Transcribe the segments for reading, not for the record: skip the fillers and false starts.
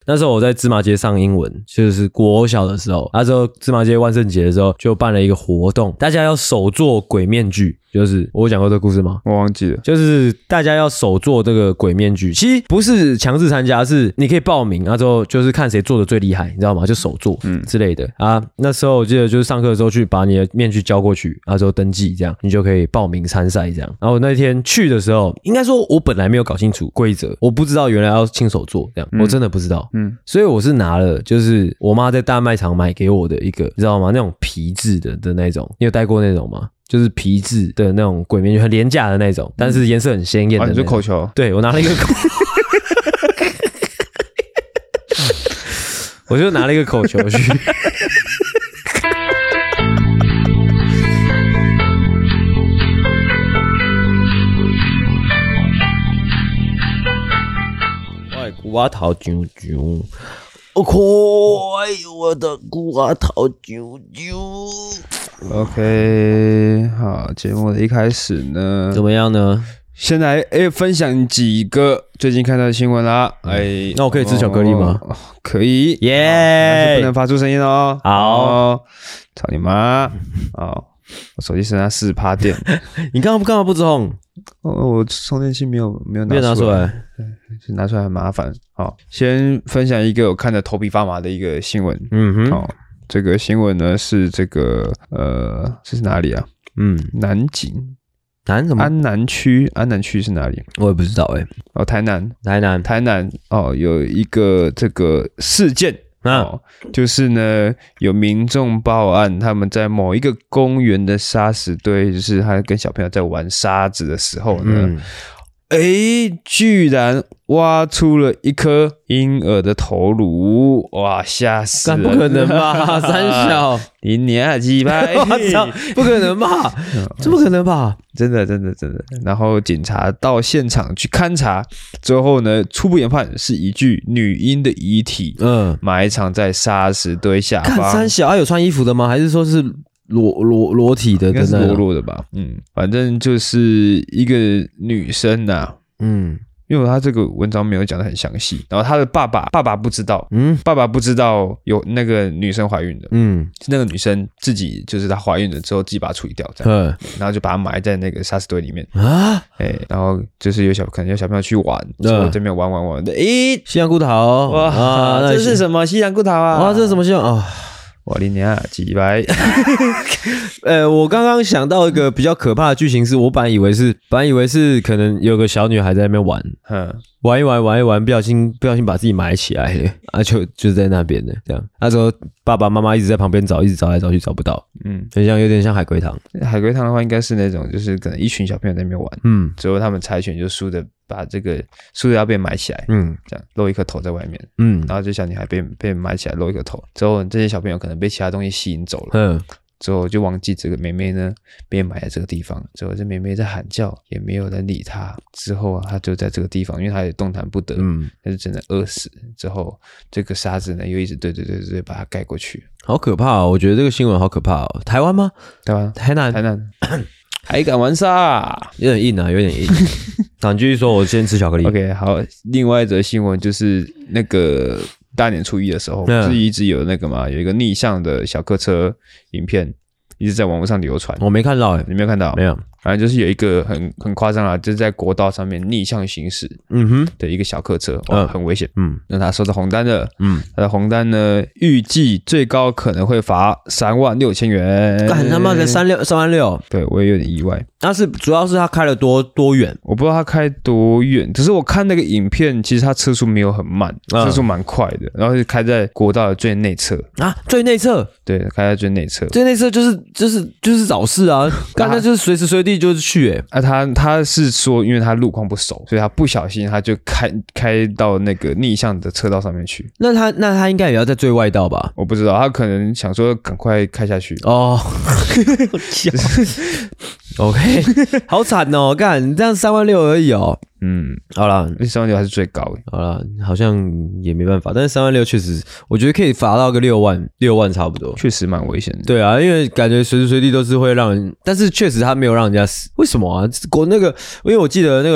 那时候我在芝麻街上英文，就是国小的时候，那时候芝麻街万圣节的时候就办了一个活动，大家要手做鬼面具。就是我有讲过这个故事吗？ 我忘记了。 就是大家要手做这个鬼面具，其实不是强制参加，是你可以报名，然后就是看谁做的最厉害，你知道吗？就手做之类的啊。那时候我记得就是上课的时候去把你的面具交过去，然后之后登记，这样你就可以报名参赛这样。然后那天去的时候，应该说我本来没有搞清楚规则，我不知道原来要亲手做这样，我真的不知道。所以我是拿了就是我妈在大卖场买给我的一个，你知道吗？那种皮质的那种，你有戴过那种吗？就是皮质的那种鬼面具，很廉价的那种，但是颜色很鲜艳的那种。 你说口球？ 对，我拿了一个口，我就拿了一个口球去。古瓦头啾啾，我的古瓦头啾啾。 OK， 好，节目的一开始呢， 怎么样呢？ 先来分享几个最近看到的新闻啦。 那我可以吃巧克力吗？ 可以， 耶！ 但是不能发出声音哦。 好， 操你妈！好，我手机剩下40%电。 你干嘛不充？ 我充电器没有拿出来， 拿出来很麻烦。好，先分享一个我看的头皮发麻的一个新闻。好。这个新闻呢是这个这是哪里啊？南景什么？ 安南区是哪里？ 我也不知道台南有一个这个事件就是呢有民众报案，他们在某一个公园的沙石堆，就是他跟小朋友在玩沙子的时候呢，居然挖出了一颗婴儿的头颅，哇，吓死人！ 不可能吧？三小， 你娘鸡巴！ 我操，不可能吧？这不可能吧？ 真的。然后警察到现场去勘查之后呢，初步研判是一具女婴的遗体，埋藏在沙石堆下方。 看三小，有穿衣服的吗？还是说是裸体的？应该是裸的吧？反正就是一个女生呐。因为他这个文章没有讲得很详细，然后他的爸爸不知道，爸爸不知道有那个女生怀孕的，是那个女生自己就是她怀孕了之后自己把她处理掉，这样，然后就把她埋在那个沙石堆里面啊，然后就是可能有小朋友去玩，所以这边玩的， 西洋骨头， 哇，这是什么西洋骨头啊？ 哇，这是什么西洋啊？ 我的娘，几百！ 我刚刚想到一个比较可怕的剧情是，我本来以为是可能有个小女孩在那边玩一玩，不小心把自己埋起来了啊，就在那边的这样。那时候爸爸妈妈一直在旁边找，一直找来找去找不到，有点像海龟汤。 海龟汤的话，应该是那种就是可能一群小朋友在那边玩，最后他们猜拳就输的要被埋起来，这样露一颗头在外面，然后这小女孩被埋起来露一颗头，之后这些小朋友可能被其他东西吸引走了，之后就忘记这个妹妹呢被埋在这个地方，之后这妹妹在喊叫，也没有人理她，之后她就在这个地方，因为她也动弹不得，她就真的饿死，之后这个沙子呢又一直对把它盖过去， 好可怕哦！我觉得这个新闻好可怕哦。台湾吗？台南还敢玩沙， 有点硬啊，有点硬。你继续说，我先吃巧克力。 OK， 好，另外一则新闻就是那个大年初一的时候，不是一直有那个嘛，有一个逆向的小客车影片一直在网络上流传。 我没看到你没有看到？ 没有。 反正就是有一个很夸张啦，就是在国道上面逆向行驶的一个小客车，很危险。那他收到红单了，他的红单呢预计最高可能会罚36000元。 干他妈的36000！ 对，我也有点意外。 但是主要是他开了多远？ 我不知道他开多远，只是我看那个影片，其实他车速没有很慢，车速蛮快的，然后是开在国道的最内侧啊，最内侧？ 对，开在最内侧。 最内侧就是找事啊，刚才就是随时随地就是去他是说，因为他路况不熟，所以他不小心他就开到那个逆向的车道上面去。 那他应该也要在最外道吧？ 我不知道，他可能想说赶快开下去哦。OK， 好惨哦！干，你这样36000而已哦。好啦 ，36000还是最高的。 好啦，好像也没办法，但是36000确实，我觉得可以罚到个6万差不多， 确实蛮危险的。 对啊，因为感觉随时随地都是会让人，但是确实他没有让人家死，为什么啊？因为我记得那个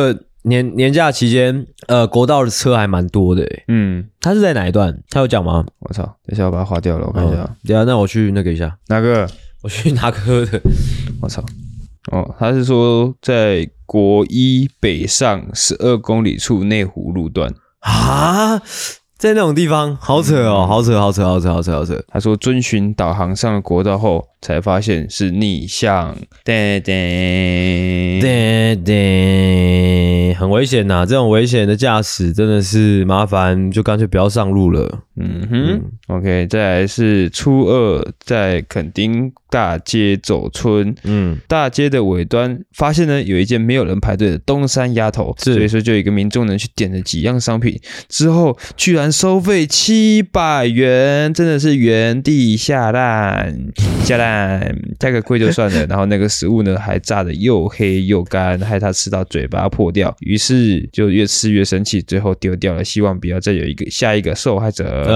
年假期间，国道的车还蛮多的欸。他是在哪一段？他有讲吗？ 我操，等一下我把它划掉了，我看一下。 等一下，那我去那个一下。 哪个？ 我去拿个喝的。 我操。他是说在国一北上12公里处内湖路段啊。在那种地方，好扯哦，好扯。 他说遵循导航上的国道后，才发现是逆向， 很危险呐！这种危险的驾驶真的是麻烦，就干脆不要上路了。 OK， 再来是初2在垦丁大街走村，大街的尾端发现呢有一间没有人排队的东山鸭头，所以说就有一个民众呢去点了几样商品，之后居然收费700元，真的是原地下烂，价格贵就算了，然后那个食物呢还炸得又黑又干，害他吃到嘴巴破掉，于是就越吃越生气，最后丢掉了，希望不要再有下一个受害者。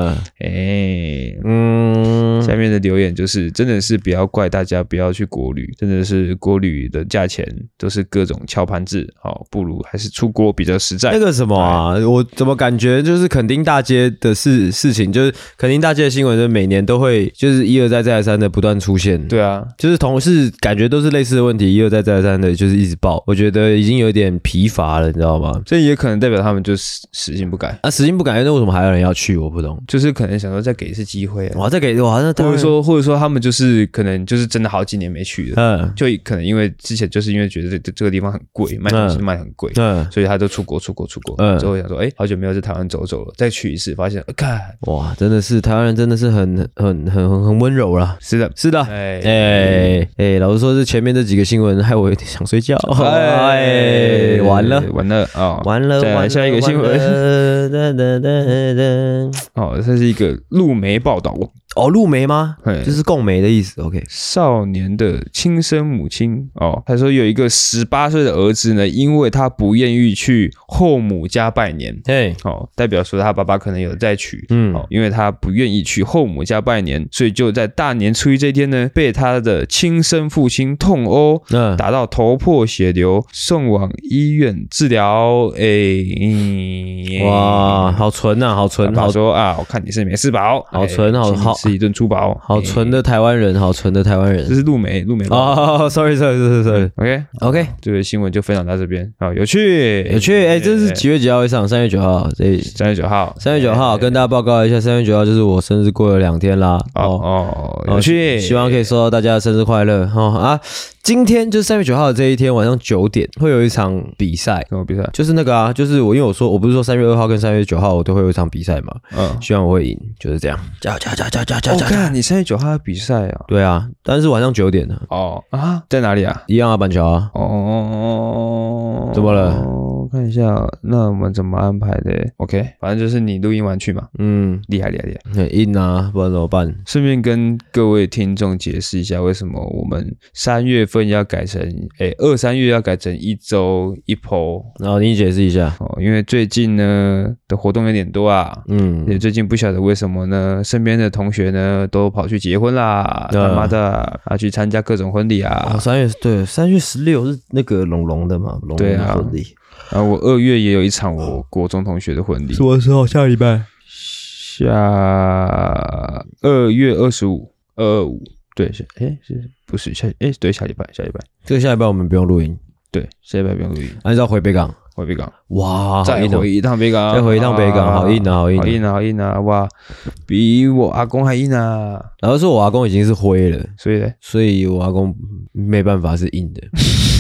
下面的留言就是真的是不要怪大家不要去国旅，真的是国旅的价钱都是各种敲盘子，不如还是出国比较实在。 那个什么啊，我怎么感觉就是垦丁大街的事情，就是垦丁大街的新闻，就每年都会就是一而再再而三的不断出现。 对啊， 就是同事感觉都是类似的问题，一而再再而三的就是一直爆，我觉得已经有点疲乏了，你知道吗？ 这也可能代表他们就是死性不改啊，死性不改，那为什么还有人要去？我不懂， 就是可能想说再给一次机会， 再给哇，那或者说他们就是可能就是真的好几年没去了，就可能因为之前就是因为觉得这个地方很贵，卖东西卖很贵，所以他就出国，之后想说，好久没有在台湾走了，再去一次，发现，看， 哇，真的是台湾人真的是很温柔啦， 是的， 老实说，是前面这几个新闻害我有点想睡觉，完了啊，完了， 再来下一个新闻，这是一个路媒报道。 路媒吗？就是共媒的意思。OK， 少年的亲生母亲他说有一个18岁的儿子呢，因为他不愿意去后母家拜年，代表说他爸爸可能有再娶，因为他不愿意去后母家拜年，所以就在大年初一这天呢，被他的亲生父亲痛殴，打到头破血流，送往医院治疗。 哇，好纯啊，好纯！ 好说啊，我看你是没事吧？ 好纯，好。 吃一顿粗饱， 好纯的台湾人， 这是路媒 sorry OK， 这个新闻就分享到这边，好有趣， 这是几月几号会上？3月9号 ，3月9号， 跟大家报告一下，3月9号就是我生日过了2天啦， 有趣， 希望可以收到大家的生日快乐今天就是3月9号的这一天晚上9点会有一场比赛， 什么比赛？ 就是那个就是因为我不是说3月2号跟3月9号我都会有一场比赛嘛，希望我会赢，就是这样，加油！ 看你3月9号的比赛啊？ 对啊，但是晚上9点的。 在哪里啊？ 一样啊，板桥啊。怎么了？ 我看一下，那我们怎么安排的 ？OK， 反正就是你录音完去嘛。厉害。 很硬啊，不然怎么办？ 顺便跟各位听众解释一下，为什么我们3月份要改成2、3月要改成1周1 po。 然后你解释一下。 因为最近呢的活动有点多啊。也最近不晓得为什么呢，身边的同学呢都跑去结婚啦，他妈的去参加各种婚礼啊。 3月16是那个龙的嘛，龙的婚礼。 然后我2月也有一场我国中同学的婚礼。 什么时候？下礼拜？ 2月25、25，对，不是对，下礼拜。 这个下礼拜我们不用录音。 对，下礼拜不用录音。 按照回北港。 哇，再回一趟北港， 好硬啊！哇，比我阿公还硬啊！ 然后说我阿公已经是灰了， 所以我阿公没办法是硬的。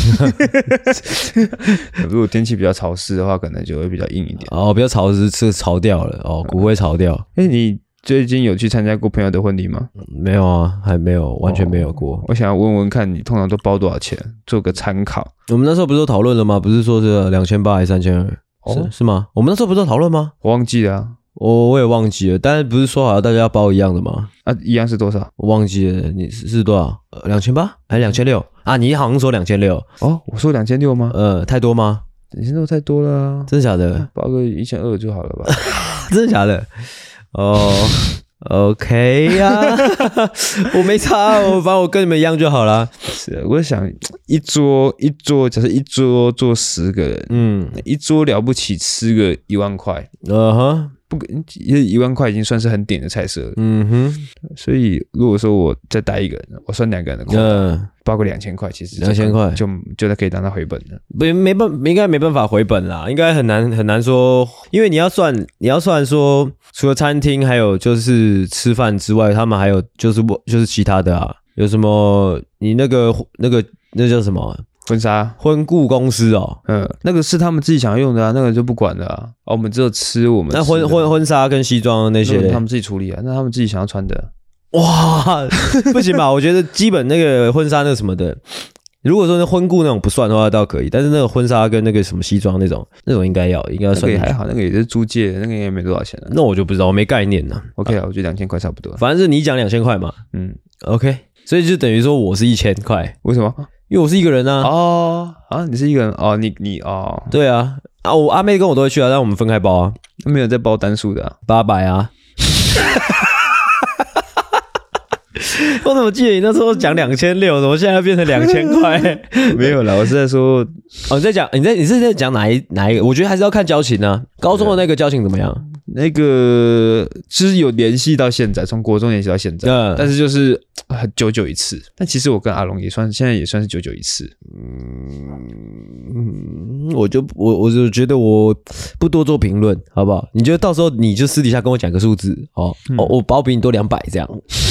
如果天气比较潮湿的话，可能就会比较硬一点。 比较潮湿是潮掉了骨灰潮掉。 你最近有去参加过朋友的婚礼吗？ 没有啊，还没有，完全没有过。 我想要问问看你通常都包多少钱，做个参考。 我们那时候不是都讨论了吗？不是说是2800还是3200？是吗？我们那时候不是都讨论吗？ 我忘记了啊。 我也忘记了，但是不是说好大家要包一样的吗？ 一样是多少？ 我忘记了，你是多少？2800还是2600啊？你好像说2600。 我说2600吗？ 太多吗 ？2600太多了啊！ 真的假的？ 包个1200就好了吧？ 真的假的？ OK 呀，我没差，反正我跟你们一样就好啦。 是，我想一桌，假设一桌坐10个人，一桌了不起吃个1万块，不，1万块已经算是很点的菜色了。所以如果说我再带一个人，我算2个人的扣，包个2000块，其实 2000块就可以当他回本了。 应该没办法回本啦，应该很难说，因为你要算说，除了餐厅还有就是吃饭之外，他们还有就是其他的啊，有什么你那叫什么？婚顾公司哦， 那个是他们自己想要用的啊，那个就不管了啊。我们只有吃我们那婚纱跟西装那些， 他们自己处理啊，那他们自己想要穿的。 哇，不行吧？我觉得基本那个婚纱那什么的，如果说那婚顾那种不算的话，倒可以。但是那个婚纱跟那个什么西装那种应该要算。 那个还好，那个也是租借，那个也没多少钱啊。 那我就不知道，我没概念呢。 OK 啊，我觉得2000块差不多。 反正是你讲2000块嘛。OK， 所以就等于说我是1000块。 为什么？ 因为我是一个人啊。 你是一个人哦，你哦。 对啊，我阿妹跟我都会去啊，但我们分开包啊。 没有在包单数的 800啊。我怎么记得你那时候讲2600，怎么现在变成2000块？ 没有啦，我是在说， 你是在讲哪一个？我觉得还是要看交情啊。高中的那个交情怎么样？ 那个就是有联系到现在，从国中联系到现在，但是就是很久久一次。但其实我跟阿龙现在也算是久久一次。 我就觉得我不多做评论，好不好？你觉得到时候你就私底下跟我讲个数字我包比你多200这样。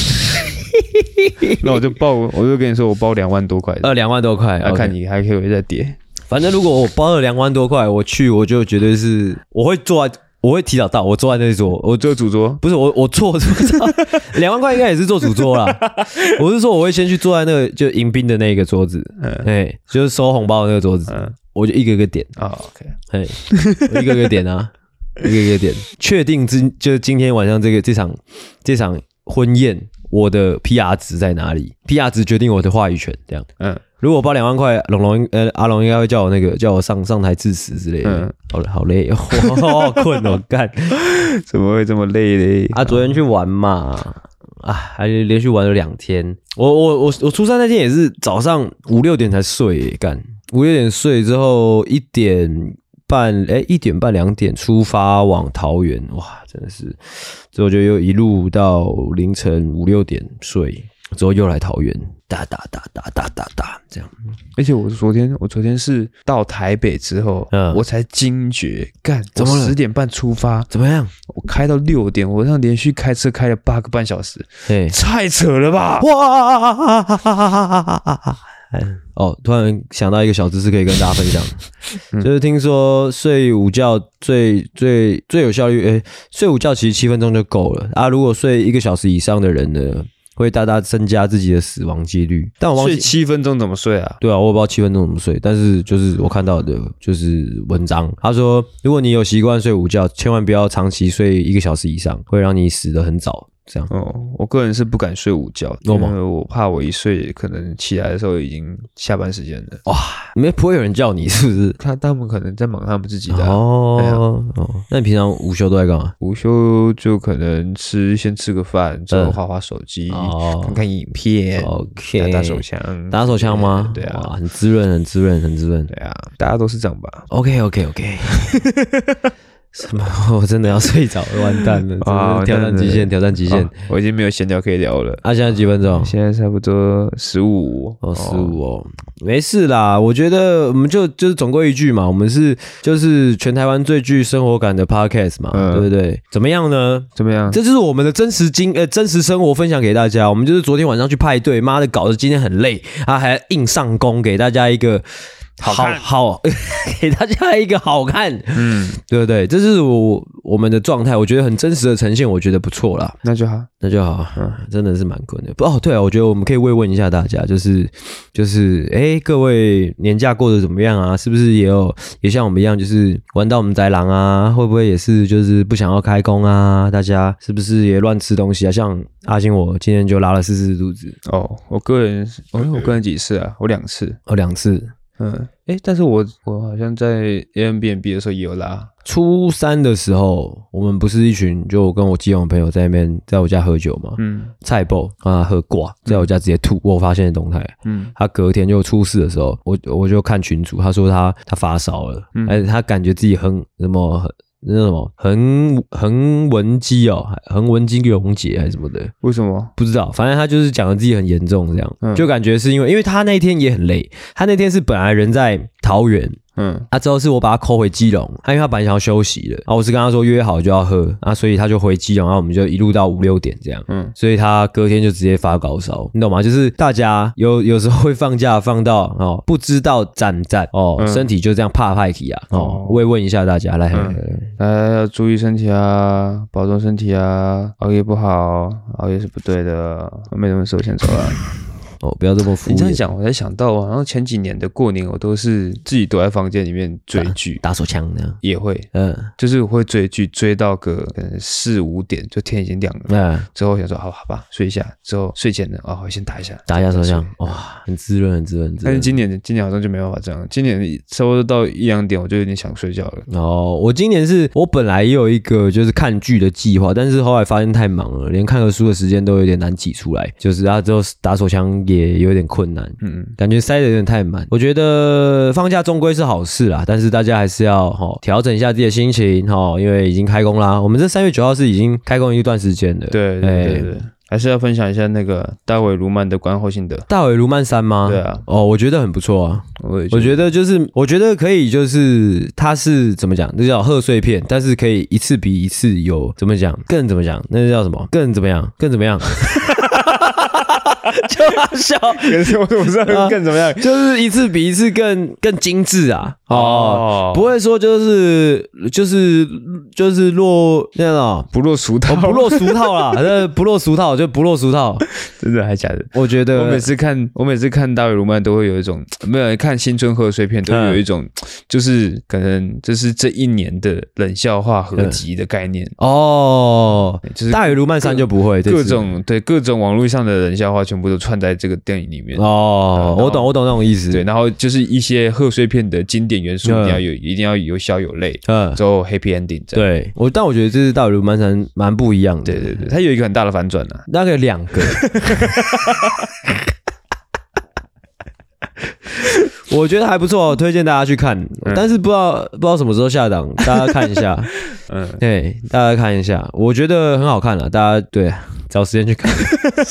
那我就跟你说，我包2万多块 ，2万多块， 看你还可以再跌。 反正如果我包了2万多块，我就绝对是我会提早到，我坐在那桌， 我坐主桌， 不是我坐2万块应该也是坐主桌啦。我是说我会先去坐在那个就迎宾的那个桌子，就是收红包的那个桌子，我就一个一个点 OK， 我一个一个点啊，一个一个点，确定就是今天晚上这场婚宴，我的 PR 值在哪里 ？PR 值决定我的话语权，这样。如果我包2万块，阿龙应该会叫我上台致辞之类的。好累哦，好困哦，干， 怎么会这么累嘞？ 昨天去玩嘛，还连续玩了2天。我初三那天也是早上5、6点才睡，干5、6点睡之后1点半2点出发往桃园，哇，真的是，之后就又一路到凌晨5、6点睡，之后又来桃园，打这样。 而且我昨天是到台北之后，我才惊觉，干， 怎么了 ？10点半出发， 怎么样？ 我开到6点，我这样连续开车开了8个半小时，太扯了吧！ 哇！突然想到一个小知识可以跟大家分享，就是听说睡午觉最有效率，睡午觉其实7分钟就够了啊。如果睡1个小时以上的人呢，会大大增加自己的死亡几率。但我忘记睡7分钟怎么睡啊？ 对啊，我不知道7分钟怎么睡，但是就是我看到的就是文章，他说如果你有习惯睡午觉，千万不要长期睡1个小时以上，会让你死得很早。这样我个人是不敢睡午觉，因为我怕我一睡可能起来的时候已经下班时间了。 哇，不会有人叫你是不是？ 他们可能在忙他们自己的那你平常午休都在干嘛？ 午休就可能先吃个饭，之后滑手机，看看影片 ，OK， 打手枪， 打手枪吗？ 对啊， 很滋润，很滋润，很滋润。 对啊，大家都是这样吧 ？OK。什么？我真的要睡着了，完蛋了！挑战极限！ 我已经没有闲聊可以聊了。 现在几分钟？ 现在差不多15。 15没事啦。我觉得我们就是总归一句嘛，我们就是全台湾最具生活感的 podcast 嘛，对不对？怎么样呢？ 怎么样？ 这就是我们的真实生活分享给大家。我们就是昨天晚上去派对，妈的，搞得今天很累，还硬上工，给大家一个。好，给大家一个好看，对不对？这是我们的状态，我觉得很真实的呈现，我觉得不错啦。 那就好， 真的是蛮困的。对啊，我觉得我们可以慰问一下大家，就是各位年假过得怎么样啊？是不是也像我们一样，就是玩到我们宅狼啊？会不会也是就是不想要开工啊？大家是不是也乱吃东西啊？像阿星，我今天就拉了4次肚子。 我个人几次啊？我2次。 2次。 但是我好像在 Airbnb 的时候也有拉。 初3的时候，我们不是一群就我跟我基隆的朋友在那边在我家喝酒嘛，菜爆啊喝挂，在我家直接吐，我发现的动态，他隔天就初4的时候，我就看群组，他说他发烧了，他感觉自己那什么横纹肌横纹肌溶解还是什么的， 为什么不知道，反正他就是讲的自己很严重这样，就感觉是因为他那一天也很累，他那天是本来人在桃园。之后是我把他扣回基隆，因为他本来想要休息了，我是跟他说约好就要喝，所以他就回基隆，然后我们就一路到5、6点这样，所以他隔天就直接发高烧，你懂吗？就是大家有时候会放假放到不知道站身体就这样怕起啊，我也问一下大家来要注意身体啊，保重身体啊，熬夜不好，熬夜是不对的，没什么事我先走了。 不要这么敷衍。 你这样讲，我才想到，好像前几年的过年，我都是自己躲在房间里面追剧， 打手枪那样， 也会，就是我会追剧，追到可能4、5点，就天已经亮了，之后想说，好吧，睡一下，之后睡前呢，我先打一下手枪，哇，很滋润。但是今年好像就没办法这样，今年差不多到1、2点，我就有点想睡觉了。 我今年我本来也有一个就是看剧的计划，但是后来发现太忙了，连看个书的时间都有点难挤出来，就是之后打手枪也有点困难，感觉塞得有点太满。我觉得放假终归是好事啦，但是大家还是要调整一下自己的心情因为已经开工啦。我们这3月9号是已经开工一段时间的， 对，还是要分享一下那个大尾卢曼的观后心得。 大尾卢曼3吗？ 对啊， 我觉得很不错啊。我觉得可以，就是它是怎么讲？那叫贺岁片，但是可以一次比一次有怎么讲？更怎么讲？那叫什么？更怎么样？就好笑， 我知道更怎么样， 就是一次比一次更精致啊！不会说就是落那种不落俗套， 不落俗套啦，不落俗套就不落俗套， 真的还假的？ 我觉得我每次看大尾卢曼都会有一种，没有看新春贺岁片都有一种，就是可能这是这一年的冷笑话合集的概念就是大尾卢曼3就不会各种网络上的冷笑话全部都串在这个电影里面我懂那种意思。 对，然后就是一些贺岁片的经典元素一定要有笑有泪，之后 happy ending。 对，但我觉得这是大尾卢曼3蛮不一样的。 对，它有一个很大的反转啊， 大概2个。我觉得还不错，推荐大家去看，但是不知道什么时候下档，大家看一下。对，大家看一下，我觉得很好看了，大家对找时间去看。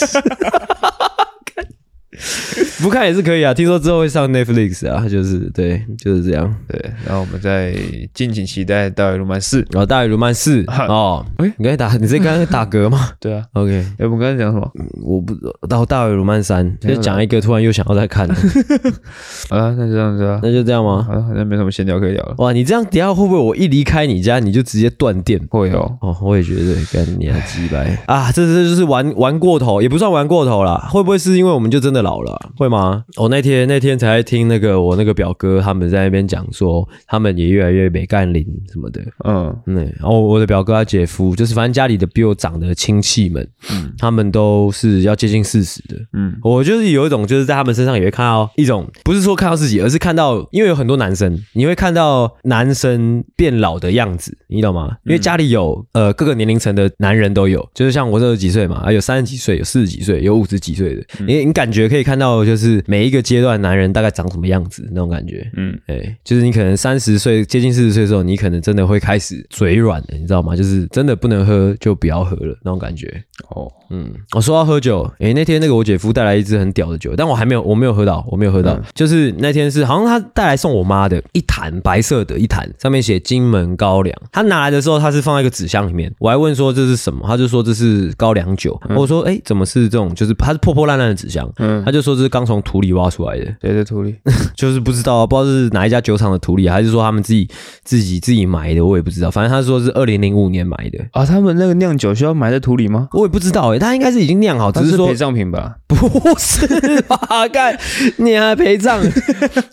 不看也是可以啊，听说之后会上 Netflix 啊，就是这样。 对，然后我们再敬请期待大尾卢曼4。 大尾卢曼4你这刚才打嗝吗？ 对啊 ，OK。 我们刚才讲什么？ 我不到大尾卢曼3，就讲一个突然又想要再看了。 好了，那就这样子啊。 那就这样吗？ 好像没什么闲聊可以聊了。 哇，你这样等一下会不会我一离开你家你就直接断电？ 会我也觉得干你还鸡掰啊！这就是玩过头，也不算玩过头啦。会不会是因为我们就真的老了会吗？那天才听我那个表哥他们在那边讲说，他们也越来越没干龄什么的。然后我的表哥他姐夫，就是反正家里的比我长的亲戚们，他们都是要接近40的。我就是有一种就是在他们身上也会看到一种，不是说看到自己，而是看到，因为有很多男生，你会看到男生变老的样子，你懂吗？因为家里有各个年龄层的男人都有，就是像我20几岁嘛，有30几岁，有40几岁，有50几岁的，你感觉可以看到就是每一个阶段男人大概长什么样子那种感觉。就是你可能30岁接近40岁的时候，你可能真的会开始嘴软了，你知道吗？就是真的不能喝就不要喝了那种感觉。我说到喝酒，那天那个我姐夫带来一支很屌的酒，但我没有喝到，就是那天是好像他带来送我妈的一坛白色的一坛，上面写金门高粱。他拿来的时候他是放在一个纸箱里面，我还问说这是什么，他就说这是高粱酒。我说怎么是这种，就是它是破破烂烂的纸箱，他就说这是刚从土里挖出来的。 谁的土里？ 就是不知道是哪一家酒厂的土里，还是说他们自己埋的，我也不知道。反正他说是2005年埋的啊。他们那个酿酒需要埋在土里吗？ 我也不知道他应该是已经酿好，只是说陪葬品吧？ 不是吧？干你还陪葬？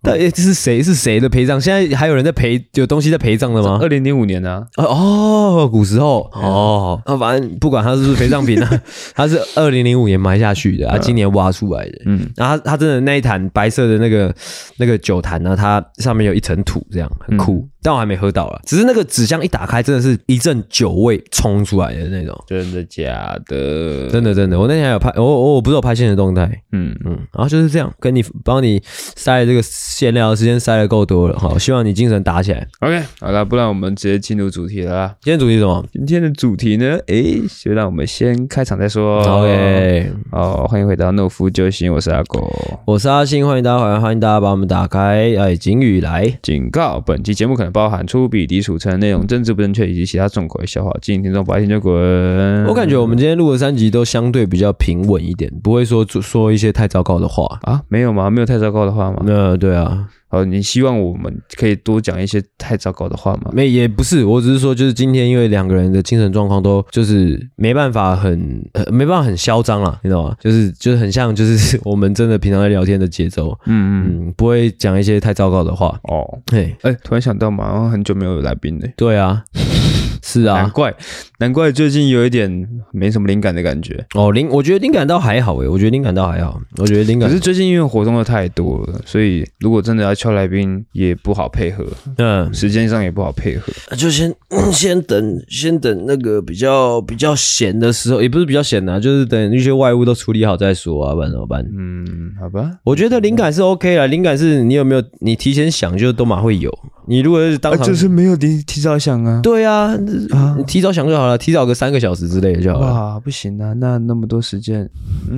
但是谁的陪葬？现在还有人在有东西在陪葬的吗 ？2005年啊。 古时候反正不管他是不是陪葬品啊，他是2005年埋下去的，他今年挖出来的。然后他真的那一坛白色的那个酒坛呢，它上面有一层土，这样很酷。但我还没喝到啦，只是那个纸箱一打开，真的是一阵酒味冲出来的那种。 真的假的？ 真的，我那天还有拍，我不是有拍现实动态，然后就是这样，帮你塞这个馅料的时间塞得够多了，好，希望你精神打起来。 OK， 好啦，不然我们直接进入主题了啦。 今天主题是什么？ 今天的主题呢？就让我们先开场再说。 OK， 欢迎回到懦夫救星，我是阿狗， 我是阿信，欢迎大家把我们打开。警语来， 警告：本期节目可能包含粗鄙、低俗、成人内容、政治不正确以及其他重口味笑话，敬请听众不爱听就滚。 我感觉我们今天录的3集都相对比较平稳一点，不会说一些太糟糕的话啊？没有吗？没有太糟糕的话吗？ 对啊。 你希望我们可以多讲一些太糟糕的话吗？ 也不是，我只是说，就是今天因为2个人的精神状况都就是没办法很嚣张啦，你知道吗？就是很像就是我们真的平常在聊天的节奏，不会讲一些太糟糕的话。 突然想到嘛，好像很久没有来宾了。 对啊。是啊， 难怪最近有一点没什么灵感的感觉。 我觉得灵感倒还好我觉得灵感可是最近因为活动的太多了，所以如果真的要敲来宾也不好配合，时间上也不好配合， 就先等那个比较闲的时候，也不是比较闲啊，就是等一些外务都处理好再说啊，不然怎么办？ 好吧， 我觉得灵感是 OK 啦，灵感是你有没有你提前想就都嘛会有，你如果是当场就是没有提早想啊， 对啊。你提早想就好了，提早个3个小时之类的就好了。 哇，不行啊，那么多时间。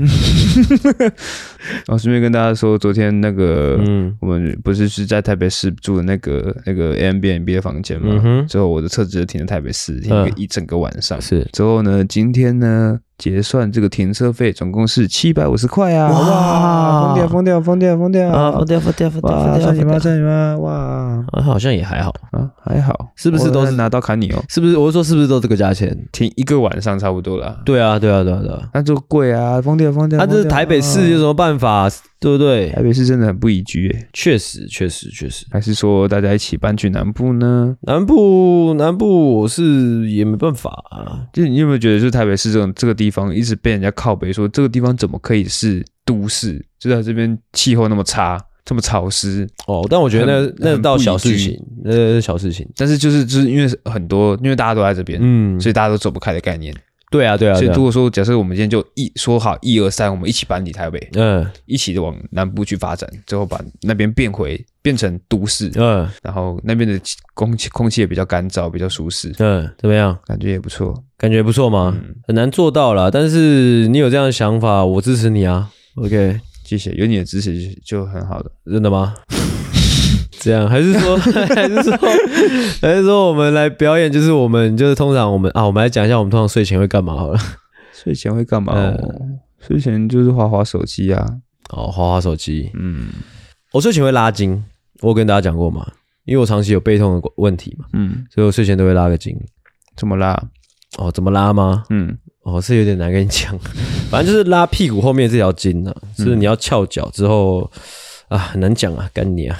顺便跟大家说，昨天那个，我们不是在台北市住的那个 Airbnb 的房间嘛？之后我的车子就停在台北市，停了一整个晚上。是之后呢，今天呢？结算这个停车费总共是750块啊！哇，疯掉！哇，算你妈！哇， 好像也还好啊，还好， 是不是都是拿刀砍你哦？ 是不是？我说是不是都这个价钱？ 停一个晚上差不多啦。 对啊， 那就贵啊，疯掉！ 那这台北市有什么办法？对不对？ 台北市真的很不宜居耶。 确实。 还是说大家一起搬去南部呢？ 南部我是也没办法啊。 就你有没有觉得，就是台北市这个地方一直被人家靠北说，这个地方怎么可以是都市？就在这边气候那么差，这么潮湿但我觉得那倒小事情，那是小事情。 但是就是因为因为大家都在这边，所以大家都走不开的概念。 对啊。 所以如果说假设我们今天就说好1、2、3，我们一起搬离台北，一起往南部去发展，最后把那边变成都市，然后那边的空气也比较干燥，比较舒适， 怎么样？ 感觉也不错， 感觉不错吗？很难做到啦，但是你有这样的想法，我支持你啊。OK， 谢谢，有你的支持就很好的。 真的吗？这样还是说我们来表演，就是我们就是通常我们来讲一下我们通常睡前会干嘛好了。 睡前会干嘛？睡前就是滑手机啊。 滑手机。我睡前会拉筋，我有跟大家讲过嘛，因为我长期有背痛的问题嘛，所以我睡前都会拉个筋。 怎么拉？ 怎么拉吗？是有点难跟你讲，反正就是拉屁股后面这条筋啊，就是你要翘脚之后。很难讲啊，干你啊！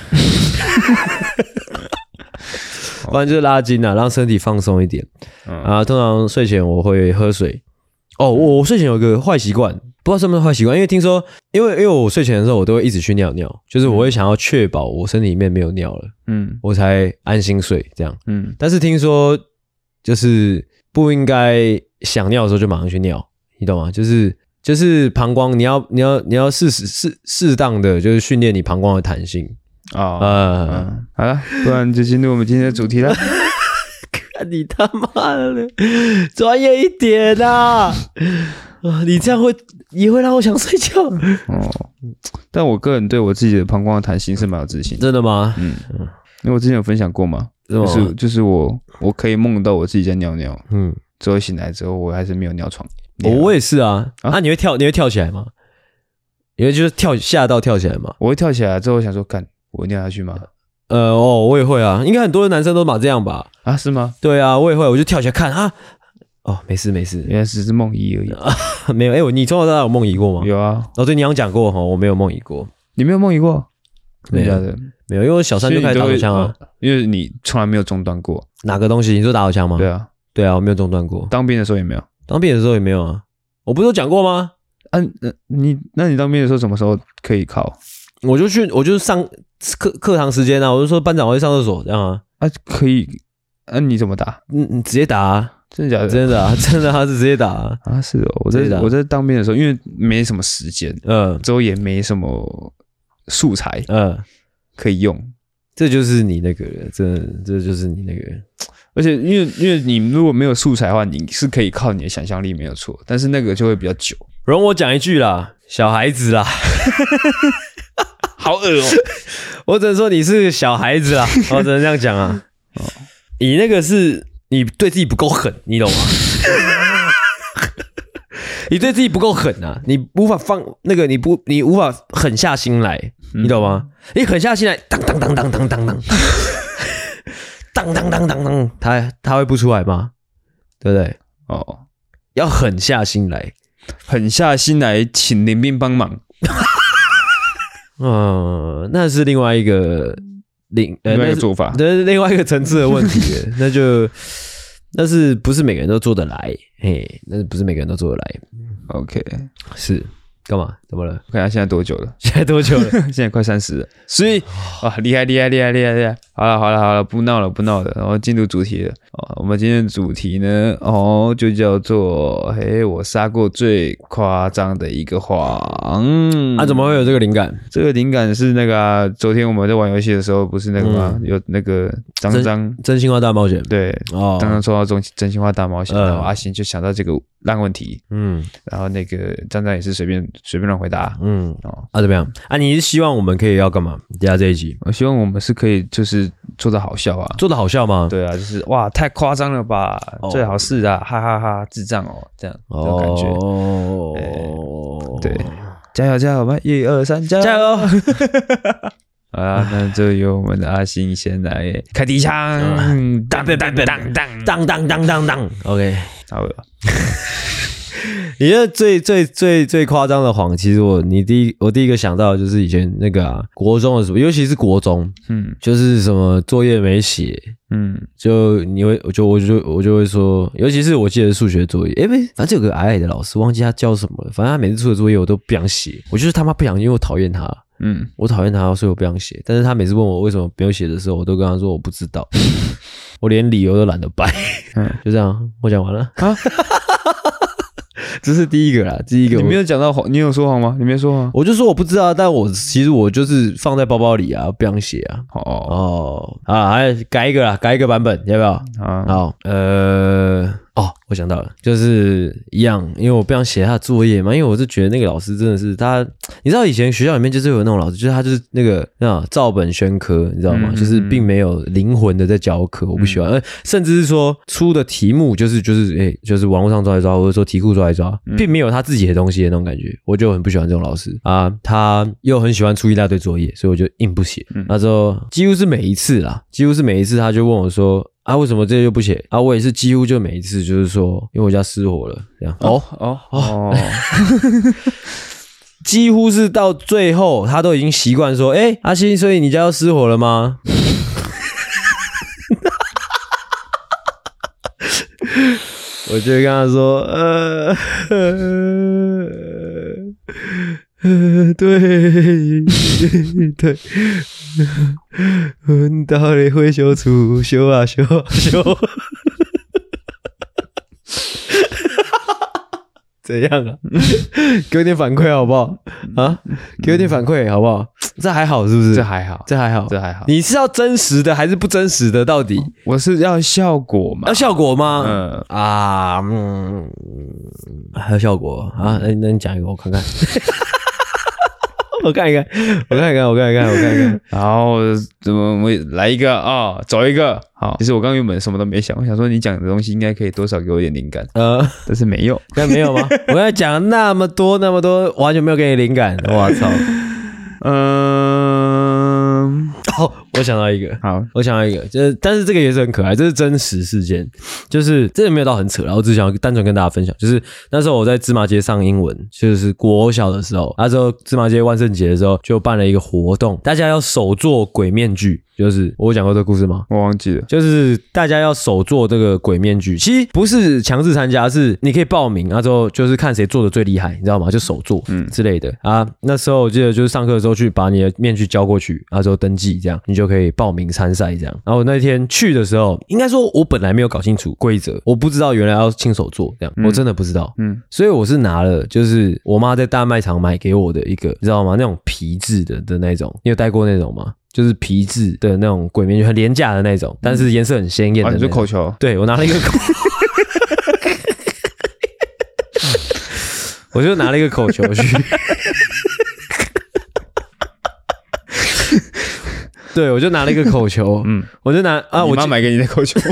反正就是拉筋啊，让身体放松一点。通常睡前我会喝水。我睡前有一个坏习惯，不知道是不是坏习惯，因为听说，因为我睡前的时候我都会一直去尿尿，就是我会想要确保我身体里面没有尿了，我才安心睡这样。但是听说就是不应该想尿的时候就马上去尿，你懂吗？就是膀胱，你要适当的，就是训练你膀胱的弹性。 好了，不然就进入我们今天的主题了。 看你他妈的，专业一点啊！你这样也会让我想睡觉。 但我个人对我自己的膀胱的弹性是蛮有自信的。 真的吗？ 因为我之前有分享过嘛，就是我可以梦到我自己在尿尿，之后醒来之后我还是没有尿床。 我也是啊。你会跳起来吗？你会就是吓到跳起来吗？ 我会跳起来之后想说，干，我会尿下去吗？ 我也会啊。应该很多的男生都嘛这样吧？ 是吗？ 对啊，我也会，我就跳起来看啊。没事， 原来只是梦遗而已。 没有。你从小到大有梦遗过吗？ 有啊。 对，你有讲过我没有梦遗过。 你没有梦遗过？ 没有的， 没有，因为我小3就开始打手枪啊， 因为你从来没有中断过哪个东西？你说打手枪吗？ 对啊， 对啊，我没有中断过。 当兵的时候也没有， 当兵的时候也没有啊。我不是有讲过吗？ 那你当兵的时候什么时候可以考？ 我就上课堂时间啊，我就说班长我去上厕所这样啊。 可以，你怎么打？ 你直接打啊。 真的假的？ 真的啊，真的他是直接打啊！是哦，我在当兵的时候，因为没什么时间，之后也没什么素材，可以用， 这就是你那个，这就是你那个， 而且因为你如果没有素材的话，你是可以靠你的想象力没有错，但是那个就会比较久。 容我讲一句啦，小孩子啦， 好恶哦！ 我只能说你是小孩子啦，我只能这样讲啊。你那个是。你对自己不够狠，你懂吗？你对自己不够狠啊！你无法放那个，你无法狠下心来，你懂吗？你狠下心来，当当当当当当当，当当当当当，他会不出来吗？对不对？哦，要狠下心来， 狠下心来，请林兵帮忙。 那是另外一个。另外一个做法，对，另外一个层次的问题那是不是每个人都做得来？嘿，那不是每个人都做得来。 OK， 是干嘛？怎么了？ 我看他现在多久了？ 现在多久了？ 现在快30了。所以厉害！好了，不闹了，然后进入主题了。我们今天的主题呢，就叫做我撒过最夸张的一个谎。 怎么会有这个灵感？ 这个灵感是那个昨天我们在玩游戏的时候，不是那个吗？有那个张真心话大冒险， 对，刚说到真心话大冒险，然后阿星就想到这个烂问题，然后那个张也是随便乱回答， 怎么样？你是希望我们可以要干嘛？等下这一集， 我希望我们是可以就是做得好笑啊， 做得好笑吗？ 对啊，就是哇，太夸张了吧，最好是啊，哈哈哈，智障这样这种感觉，对，加油吧，1、2、3，加油！好啦，那就由我们的阿星先来开第一枪，当 ，OK， 好了。 你觉得最夸张的谎，其实我第一个想到的就是以前那个国中的时候，尤其是国中，就是什么作业没写，我就会说，尤其是我记得数学作业，反正有个矮矮的老师，忘记他教什么了，反正他每次出的作业我都不想写，我就是他妈不想，因为我讨厌他，我讨厌他，所以我不想写。但是他每次问我为什么没有写的时候，我都跟他说我不知道，我连理由都懒得掰，就这样，我讲完了啊。这是第一个啦，第一个你没有讲到谎，你有说谎吗？你没说谎， 我就说我不知道，但其实我就是放在包包里啊，不想写啊。还改一个版本，要不要？好，我想到了，就是一样，因为我不想写他的作业嘛，因为我是觉得那个老师真的是他，你知道以前学校里面就是有那种老师，就是他就是那个照本宣科，你知道吗？就是并没有灵魂的在教课，我不喜欢，甚至是说出的题目就是网络上抓一抓，或者说题库抓一抓，并没有他自己的东西的那种感觉，我就很不喜欢这种老师啊。他又很喜欢出一大堆作业，所以我就硬不写。那之后几乎是每一次他就问我说。为什么这些就不写？我也是几乎就每一次就是说，因为我家失火了，这样。几乎是到最后，他都已经习惯说，阿星，所以你家要失火了吗？我就跟他说，对，阮家的火烧厝烧啊烧啊烧，怎样啊？给我点反馈好不好？给我点反馈好不好？这还好是不是？ 这还好。 你是要真实的还是不真实的？到底？ 我是要效果嘛？ 要效果吗？还有效果啊？那你讲一个我看看。我看一看。 然后怎么我来一个走一个。好，其实我刚原本什么都没想，我想说你讲的东西应该可以多少给我一点灵感。但是没有。 刚才没有吗？我刚才讲那么多，完全没有给你灵感。我操！ 我想到一个， 好， 我想到一个，但是这个也是很可爱，这是真实事件，就是这个没有到很扯，然后我只想单纯跟大家分享，就是那时候我在芝麻街上英文，就是国小的时候，那时候芝麻街万圣节的时候就办了一个活动，大家要手做鬼面具。就是我有讲过这个故事吗？ 我忘记了。 就是大家要手做这个鬼面具，其实不是强制参加，是你可以报名，然后就是看谁做的最厉害，你知道吗？就手做之类的啊。那时候我记得就是上课的时候去把你的面具交过去，然后之后登记，这样你就可以报名参赛这样。然后那天去的时候，应该说我本来没有搞清楚规则，我不知道原来要亲手做这样，我真的不知道。所以我是拿了就是我妈在大卖场买给我的一个，你知道吗？那种皮质的那种，你有戴过那种吗？就是皮质的那种鬼面具，很廉价的那种，但是颜色很鲜艳的那种。 你说口球？ 对，我拿了一个我就拿了一个口球去。对，我就拿了一个口球，我就拿啊， 我妈买给你的口球。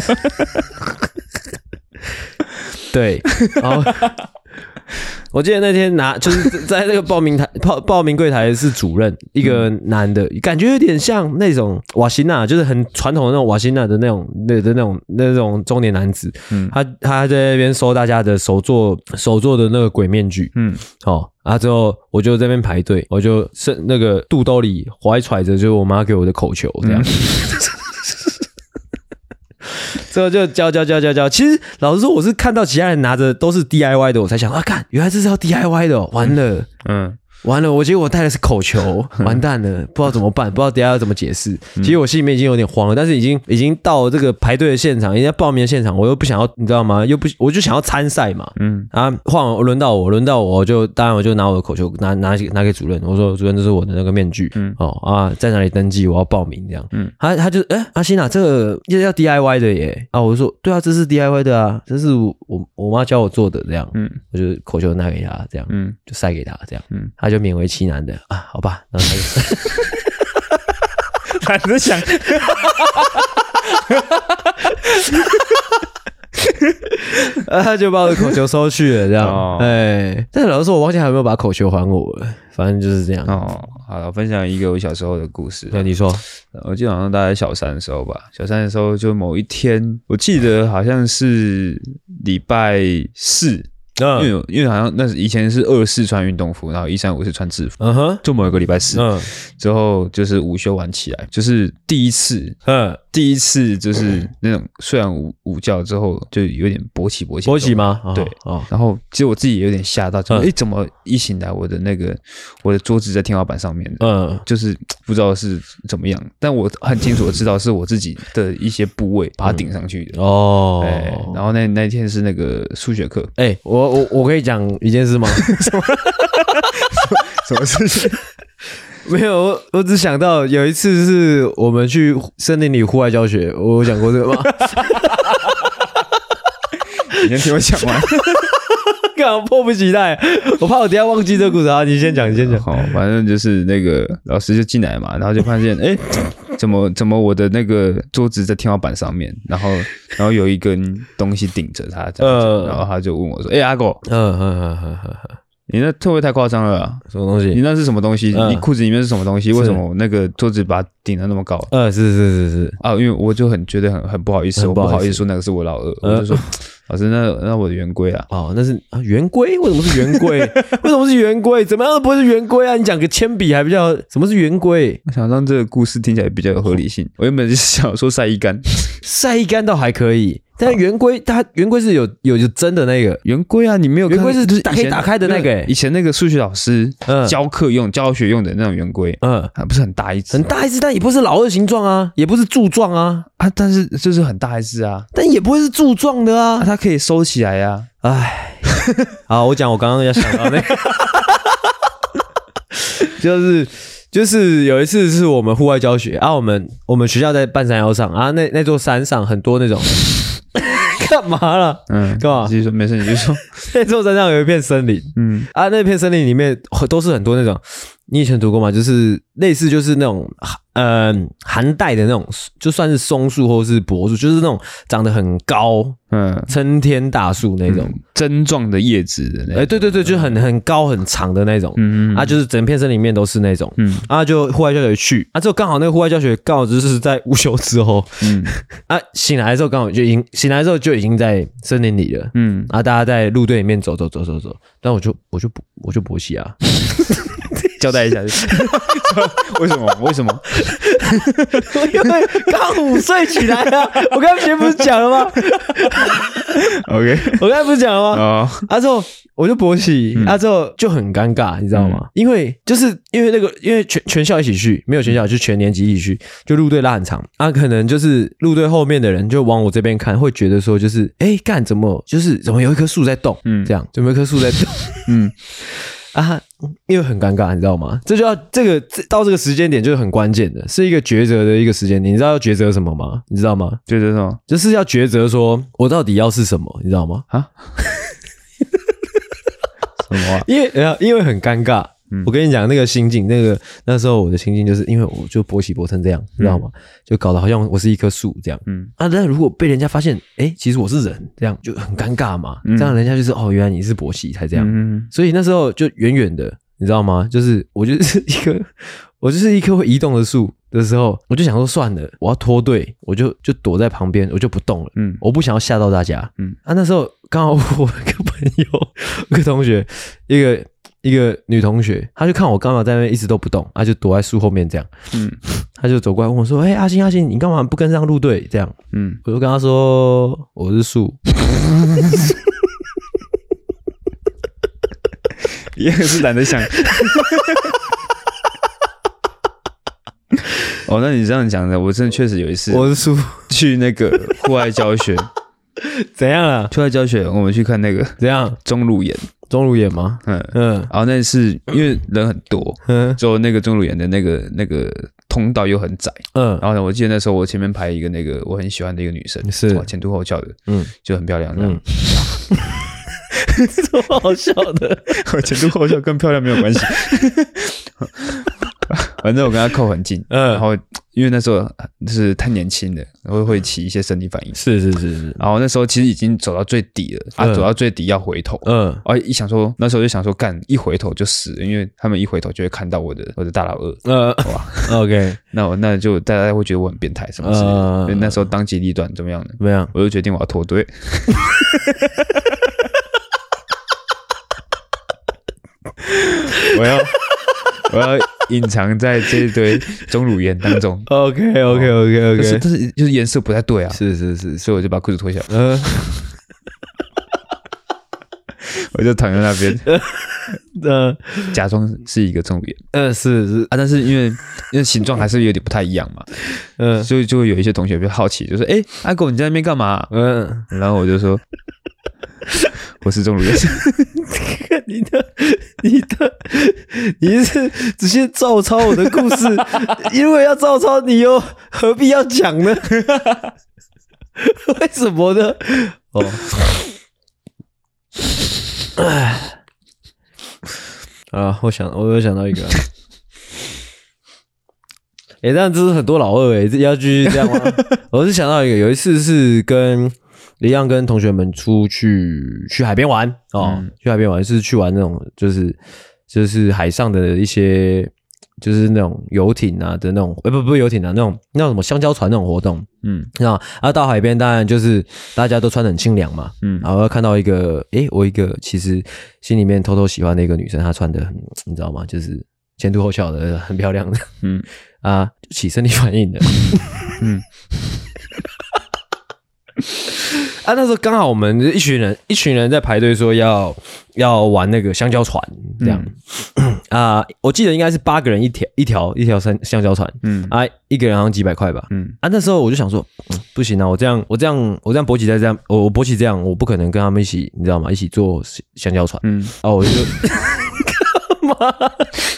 对，然后我记得那天就是在那个报名柜台是主任，一个男的，感觉有点像那种瓦辛纳，就是很传统的那种瓦辛纳的那种中年男子。他在那边收大家的手做的那个鬼面具。之后我就在那边排队，我就是那个肚兜里怀揣着就是我妈给我的口球这样。之后就教。其实老实说，我是看到其他人拿着都是 DIY 的，我才想啊，看原来这是要 DIY 的，完了，完了，结果我带的是口球，完蛋了，不知道怎么办，不知道等一下要怎么解释。其实我心里面已经有点慌了，但是已经到这个排队的现场，人家报名的现场，我又不想要，你知道吗？我就想要参赛嘛。轮到我就当然我就拿我的口球拿给主任，我说主任这是我的那个面具，在哪里登记？我要报名这样。他就阿欣啊，这个要 DIY 的耶。我就说对啊，这是 DIY 的啊，这是我妈教我做的这样。我就口球拿给他这样，就塞给他这样。他就勉为其难的啊，好吧，然后他就懒得想， 他就把我的口球收去了，这样。但老实说，我忘记还有没有把口球还我了，反正就是这样。 好了，我分享一个我小时候的故事。 那你说， 我记得好像大概小3的时候吧，小3的时候就某一天，我记得好像是礼拜4。因为好像那以前是24穿运动服，然后135是穿制服。就某一个礼拜4，之后就是午休晚起来，就是第一次就是那种睡完午觉之后就有点勃起吗？ 对，然后其实我自己也有点吓到，怎么一醒来我的桌子在天花板上面，就是不知道是怎么样，但我很清楚的知道是我自己的一些部位把它顶上去的。然后那天是那个数学课， 我可以讲一件事吗？ 什么事情？ 没有，我只想到有一次是我们去森林里户外教学，我有讲过这个吗？ 你先听我讲完。 干嘛迫不及待？我怕我等一下忘记这个故事啊！你先讲。 好，反正就是那个老师就进来嘛，然后就发现，怎么我的那个桌子在天花板上面，然后有一根东西顶着它，这样子，然后他就问我说：“阿狗，你那会不会太夸张了啊？ 什么东西？ 你那是什么东西？你裤子里面是什么东西？为什么那个桌子把它顶得那么高？” 是因为我就觉得很不好意思，我不好意思说那个是我老二，我就说。老师，那我的圆规啊？ 那是圆规？为什么是圆规？为什么是圆规？怎么样都不会是圆规啊？你讲个铅笔还比较，什么是圆规？ 我想让这个故事听起来比较有合理性。我原本是想说晒衣杆， 晒衣杆倒还可以，但圆规是有针的那个圆规啊，你没有看？ 圆规是可以打开的那个， 以前那个数学老师教学用的那种圆规，不是很大一只， 但也不是老二形状啊，也不是柱状啊， 但是就是很大一只啊，但也不会是柱状的啊， 它可以收起来啊。 好，我讲我刚刚要想到那个，就是有一次是我们户外教学啊，我们学校在半山腰上啊，那座山上很多那种。干嘛了？干嘛？ 继续说，没事，你就说。 那座山上有一片森林，那片森林里面都是很多那种你以前读过吗？就是类似就是那种寒带的那种，就算是松树或是柏树，就是那种长得很高，参天大树那种， 针状的叶子的那种。 对，就很高很长的那种，就是整片森林里面都是那种，就户外教学去，之后刚好那个户外教学刚好就是在午休之后，醒来的时候刚好醒来的时候就已经在森林里了，大家在路队里面走，但我就勃起啊。 交代一下为什么因为刚午睡起来啊，我刚才不是讲了吗 ？OK， 我刚才不是讲了吗？之后我就勃起，之后就很尴尬，你知道吗？因为全校一起去，没有全校就全年级一起去，就路队拉很长可能就是路队后面的人就往我这边看，会觉得说就是干怎么有一棵树在动，这样怎么有一棵树在动，因为很尴尬，你知道吗？到这个时间点就是很关键的，是一个抉择的一个时间点。你知道要抉择什么吗？你知道吗？ 抉择什么？ 就是要抉择说我到底要是什么，你知道吗？ 什么？ 因为很尴尬。我跟你讲那个心境，那时候我的心境就是因为我就勃起勃成这样，你知道吗？就搞得好像我是一棵树这样。但如果被人家发现，其实我是人，这样就很尴尬嘛。这样人家就是原来你是勃起才这样。所以那时候就远远的，你知道吗？就是我就是一棵会移动的树的时候，我就想说算了，我要脱队，我就躲在旁边，我就不动了。我不想要吓到大家。那时候刚好我一个朋友，一个同学，一个女同学，她就看我刚好在那边一直都不动，她就躲在树后面这样，她就走过来问我说：“阿星，你干嘛不跟上路队？”这样，我就跟她说：“我是树。” 也是懒得想。那你这样讲的，我真的确实有一次， 我是树去那个户外教学， 怎样啊？ 户外教学，我们去看那个怎样钟乳岩。 钟乳岩吗？ 然后那是因为人很多，之后那个钟乳岩的那个通道又很窄，然后呢，我记得那时候我前面排一个那个我很喜欢的一个女生，是前凸后翘的，就很漂亮， 这么好笑的， 前凸后翘跟漂亮没有关系。反正我跟他靠很近，然后因为那时候是太年轻了，然后会起一些生理反应， 是。 然后那时候其实已经走到最底了，走到最底要回头，那时候就想说干一回头就死了，因为他们一回头就会看到我的大老二，哇 ，OK， 那就大家会觉得我很变态什么之类的，所以那时候当机立断怎么样呢？ 怎么样？ 我就决定我要脱队。我要隐藏在这一堆钟乳岩当中。 OK， 但是就是颜色不太对啊。 是， 所以我就把裤子脱下来。我就躺在那边，假装是一个钟乳岩。 是但是因为形状还是有点不太一样嘛，所以就会有一些同学比较好奇，就说：“阿狗你在那边干嘛？”然后我就说。我是钟乳岩。你是直接照抄我的故事，因为要照抄你又何必要讲呢？为什么呢？我有想到一个，但这是很多老二要继续这样吗？我是想到一个，有一次是一样跟同学们出去海边玩去海边玩是去玩那种就是海上的一些就是那种游艇啊的那种不是游艇啊那种什么香蕉船那种活动到海边当然就是大家都穿得很清凉嘛然后看到一个我一个其实心里面偷偷喜欢的一个女生她穿得很你知道吗就是前凸后翘的很漂亮的就起生理反应的那时候刚好我们一群人在排队说要玩那个香蕉船这样我记得应该是8个人一条香蕉船一个人好像几百块吧那时候我就想说不行啊我这样勃起再这样我勃起这样我不可能跟他们一起你知道吗一起坐香蕉船我就干嘛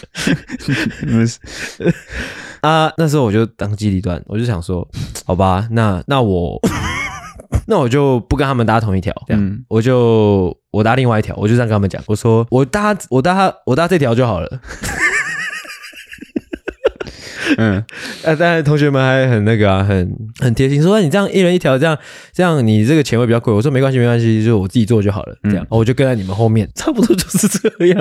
那时候我就当机立断我就想说好吧那我就不跟他们搭同一条，这样我搭另外一条，我就这样跟他们讲，我说我搭这条就好了。 当然同学们还很那个啊，很贴心，说你这样一人一条，这样你这个钱会比较贵。我说没关系，就是我自己做就好了。这样，我就跟在你们后面，差不多就是这样。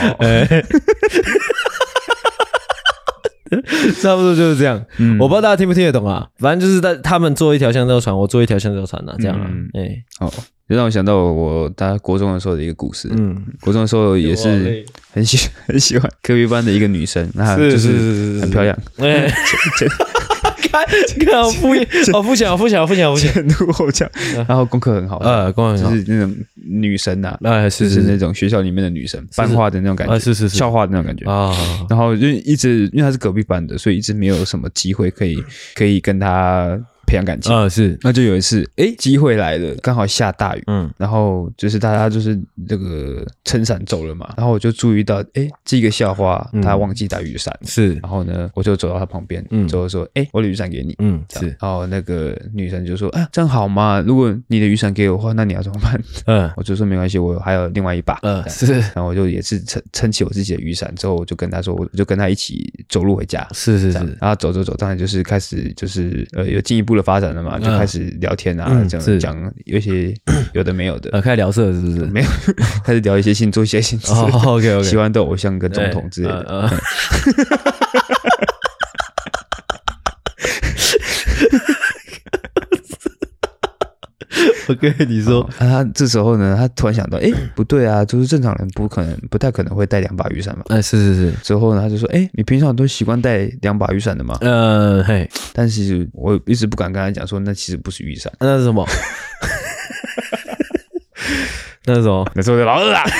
差不多就是这样。我不知道大家听不听得懂啊。反正就是他们坐一条香蕉船，我坐一条香蕉船啊，这样啊。 好，就让我想到我大概国中的时候的一个故事。国中的时候也是很喜欢隔壁班的一个女生，那就是很漂亮。 看好敷衍，好肤浅， 前凸后翘，然后功课很好， 功课很好， 就是那种女神啊， 是那种学校里面的女神，班花的那种感觉， 是校花的那种感觉啊。然后就一直因为她是隔壁班的，所以一直没有什么机会可以跟她培养感情是， 那就有一次，机会来了，刚好下大雨，然后就是大家就是这个撑伞走了嘛，然后我就注意到，这个校花她忘记带雨伞， 是， 然后呢，我就走到她旁边，之后说，我的雨伞给你，是，然后那个女生就说，这样好吗？如果你的雨伞给我的话，那你要怎么办？我就说没关系，我还有另外一把， 是， 然后我就也是撑起我自己的雨伞，之后我就跟她说，我就跟她一起走路回家， 是， 然后走，当然就是开始就是有进一步的发展了嘛，就开始聊天啊，这样讲有一些有的没有的， 开始聊色是不是？ 没有，开始聊一些做一些性质 ，OK， 喜欢的偶像跟总统之类的。 我跟你说， 他这时候呢，他突然想到，不对啊，就是正常人不太可能会带2把雨伞嘛。 是。 之后呢，他就说，你平常都习惯带2把雨伞的吗？ 嘿。 但是我一直不敢跟他讲说，那其实不是雨伞， 那是什么？那是什么？ 那是我的老二啊！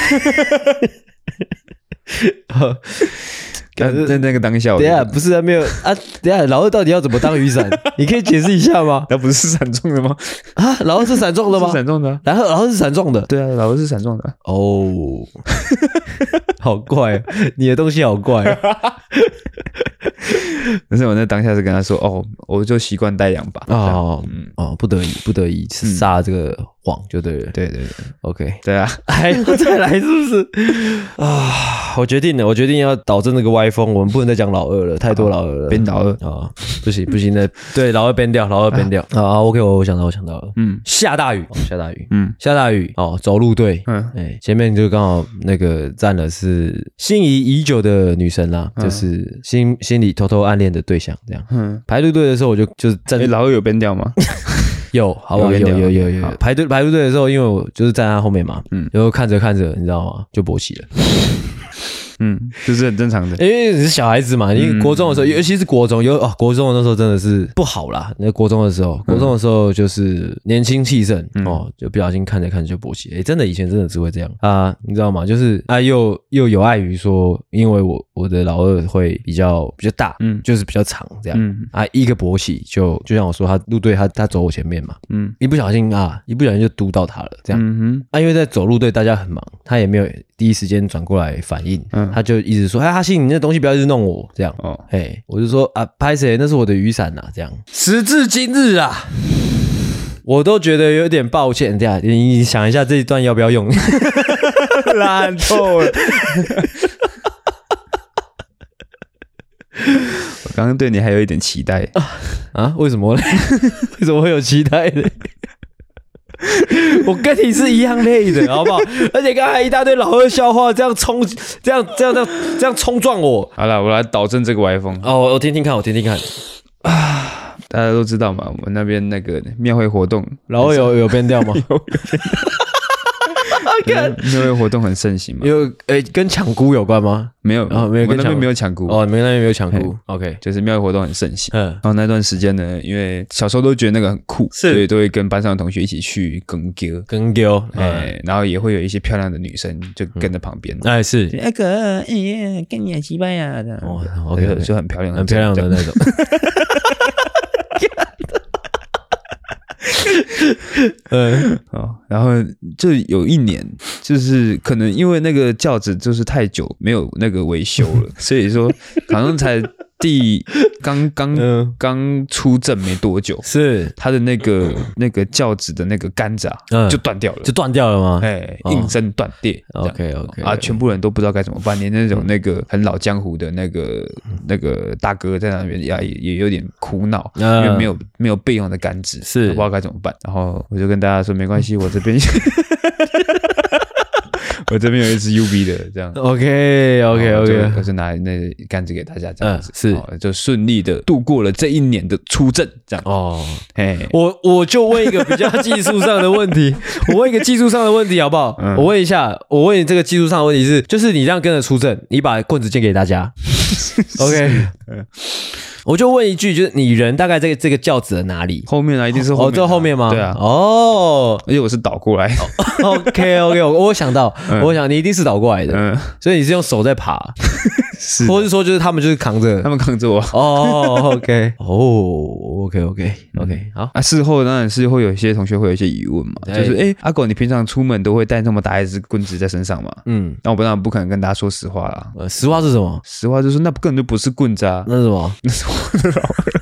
在那个当下， 等一下不是没有啊？等一下老二到底要怎么当雨伞？你可以解释一下吗？ 那不是伞状的吗？ 啊，老二是伞状的吗？ 是伞状的， 然后老二是伞状的， 对啊，老二是伞状的。 哦，好怪，你的东西好怪。 但是我在当下是跟他说，我就习惯带2把。 不得已撒这个谎就对了。 对 ，OK， 对啊， 还要再来是不是？我决定要导正那个歪风，我们不能再讲老二了，太多老二了， 编老二啊，不行的，对，老二编掉，OK， 我想到了，下大雨，走路队，前面就刚好那个站的是心仪已久的女神啦，就是心里偷偷暗恋的对象，这样，排路队的时候我就是站， 老二有编掉吗？ 有，好不好？有。排队的时候，因为我就是站在他后面嘛，然后看着，你知道吗？就勃起了。 就是很正常的， 因为你是小孩子嘛，因为国中的时候，尤其是国中，国中的那时候真的是不好啦。那国中的时候就是年轻气盛就不小心看着就勃起，真的以前真的只会这样啊，你知道吗？就是又有碍于说，因为我的老二会比较大，就是比较长这样一个勃起就像我说，他路队他走我前面嘛，一不小心就嘟到他了，这样因为在走路队大家很忙，他也没有第一时间转过来反应，他就一直说，哈信，你那东西不要一直弄我，这样，我就说拍谁？那是我的雨伞啊，这样。时至今日啊，我都觉得有点抱歉，这样，你想一下这一段要不要用？ 烂透了。我刚刚对你还有一点期待为什么呢？为什么会有期待呢？我跟你是一样累的，好不好？而且刚才一大堆老二笑话，这样冲撞我。 好了，我来导正这个歪风。 我听听看大家都知道嘛，我们那边那个庙会活动， 老二有编掉吗？ 庙会活动很盛行嘛？ 跟抢菇有关吗？ 没有， 没有， 我那边没有抢菇。 你们那边没有抢菇 ？OK， 就是庙会活动很盛行。然后那段时间呢，因为小时候都觉得那个很酷，所以都会跟班上的同学一起去跟丢，然后也会有一些漂亮的女生就跟在旁边。 是那个，跟你很奇怪呀，这样。OK， 就很漂亮的那种。 然后就有一年，就是可能因为那个轿子就是太久没有那个维修了，所以说好像才刚出阵没多久， 是他的那个轿子的那个杆子就断掉了， 就断掉了吗？ 应声断裂。 OK 全部人都不知道该怎么办，连那种那个很老江湖的那个大哥在那边也有点苦恼，因为没有备用的杆子， 是不知道该怎么办。然后我就跟大家说没关系，我这边我这边有一支 UB 的这样。 OK， 我就拿那杆子给大家这样子， 是就顺利的度过了这一年的出阵这样。 我就问一个比较技术上的问题，我问一个技术上的问题好不好？我问你这个技术上的问题是，就是你这样跟着出阵，你把棍子借给大家，OK。我就问一句，就是你人大概在这个轿子的哪里？ 后面一定是后面。 这后面吗？ 对啊。而且我是倒过来。 OK， 我想到，我想你一定是倒过来的，所以你是用手在爬，或是说就是他们就是扛着我。 OK， 好。 事后当然是会有一些同学会有一些疑问嘛，就是阿狗，你平常出门都会带那么大一支棍子在身上吗？那我当然不可能跟大家说实话啦。 实话是什么？ 实话就是那根本就不是棍子啊， 那是什么？ 那是我的老二。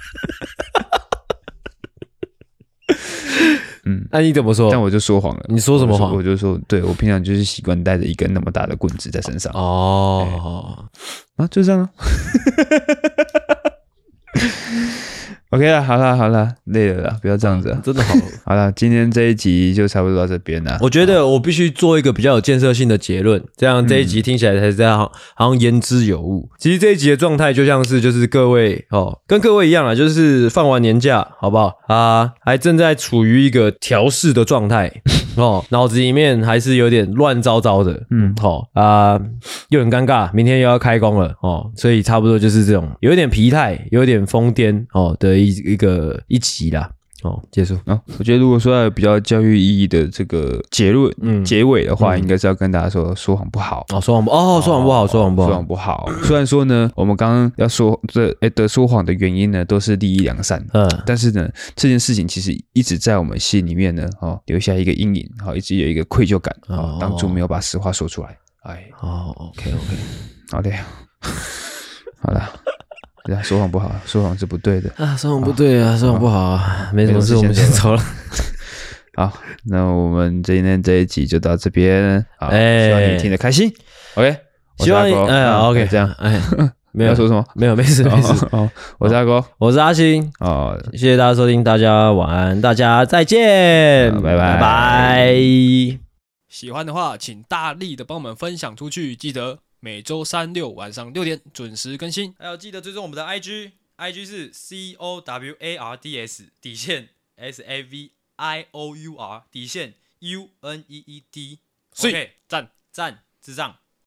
那你怎么说？ 但我就说谎了。 你说什么谎？ 我就说，对，我平常就是习惯带着一根那么大的棍子在身上。就这样啊。OK 啦，好啦，累了啦，不要这样子啊， 真的好啦，今天这一集就差不多到这边啦。 我觉得我必须做一个比较有建设性的结论，这样这一集听起来才这样，好像言之有物。其实这一集的状态就像是就是各位跟各位一样啦，就是放完年假，好不好还正在处于一个调试的状态脑子里面还是有点乱糟糟的，又很尴尬，明天又要开工了所以差不多就是这种有一点疲态，有一点疯癫的一集啦。结束。 我觉得如果说要有比较教育意义的这个结论结尾的话，应该是要跟大家说谎不好。 说谎不好。 虽然说呢，我们刚刚要说说谎的原因呢，都是利益良善，但是呢，这件事情其实一直在我们心里面呢，留下一个阴影，一直有一个愧疚感，当初没有把实话说出来。 OK， 好的，好了。说谎不好，说谎是不对的说谎不对啊，说谎不好啊，没什么事，我们先走了。 好，那我们今天这一集就到这边。好，希望你听得开心。OK， 希望你OK 这样。 没有要说什么？ 没有，没事。 我是阿狗， 我是阿星。谢谢大家收听，大家晚安，大家再见， 拜拜。 喜欢的话，请大力的帮我们分享出去，记得每周3、6晚上6点准时更新， 还有记得追踪我们的 IG 是 COWARDS SAVIOUR UNEED。OK， 赞，智障。